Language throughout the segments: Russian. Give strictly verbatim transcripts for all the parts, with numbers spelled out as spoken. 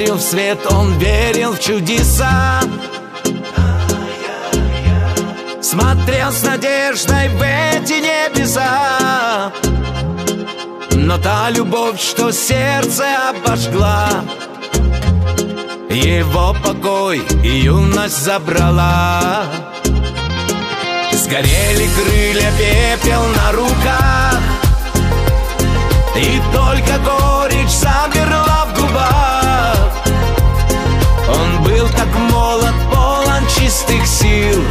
верил в свет, он верил в чудеса. Смотрел с надеждой в эти небеса. Но та любовь, что сердце обожгла, его покой и юность забрала. Сгорели крылья, пепел на руках, и только горечь замерла в губах. Он был так молод, полон чистых сил,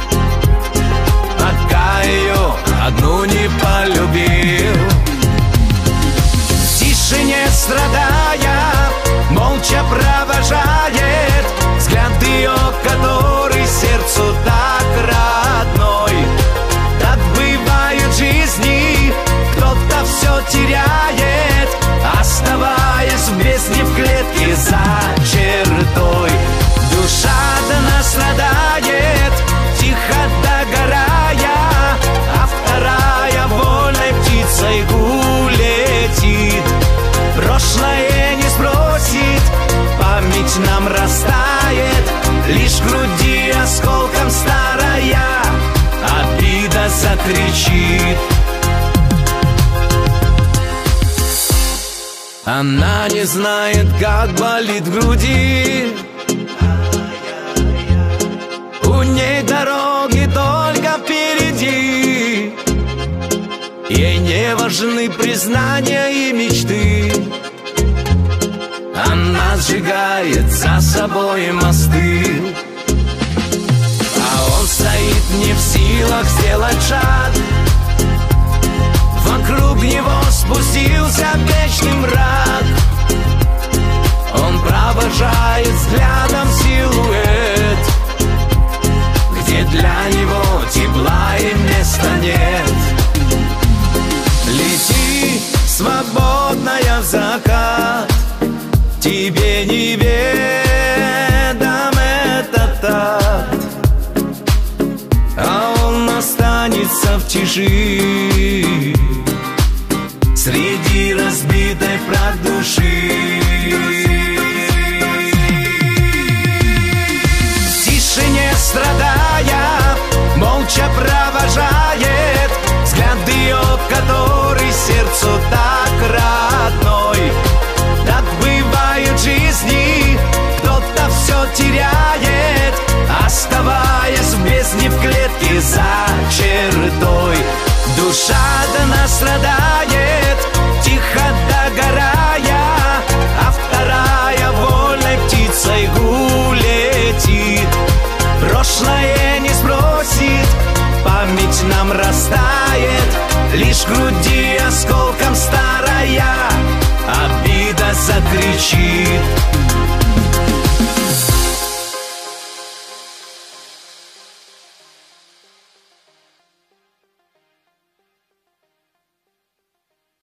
пока ее одну не полюбил. В тишине страдая, молча провожает взгляд ее, который сердцу так родной. Так бывает в жизни, кто-то все теряет, оставаясь в бездне, в клетке за чертой. Душа до нас страдает, тихо догорая, а вторая вольной птицей улетит. Прошлое не сбросит, память нам растает, лишь в груди осколком старая обида закричит. Она не знает, как болит в груди, у ней дороги только впереди. Ей не важны признания и мечты, она сжигает за собой мосты. А он стоит не в силах сделать шаг, вокруг него спустился вечный мрак. Он провожает взглядом силуэт, где для него тепла и места нет. Лети, свободная в закат, тебе неведом этот такт, а он останется в тиши среди разбитой прах души. В тишине страдая, молча провожает взгляд ее, который сердцу так родной. Так бывает в жизни, кто-то все теряет, оставаясь в бездне, в клетке за чертой. Душа до нас страдает, тихо догорая, а вторая вольной птицей улетит. Прошлое не сбросит, память нам растает, лишь в груди осколок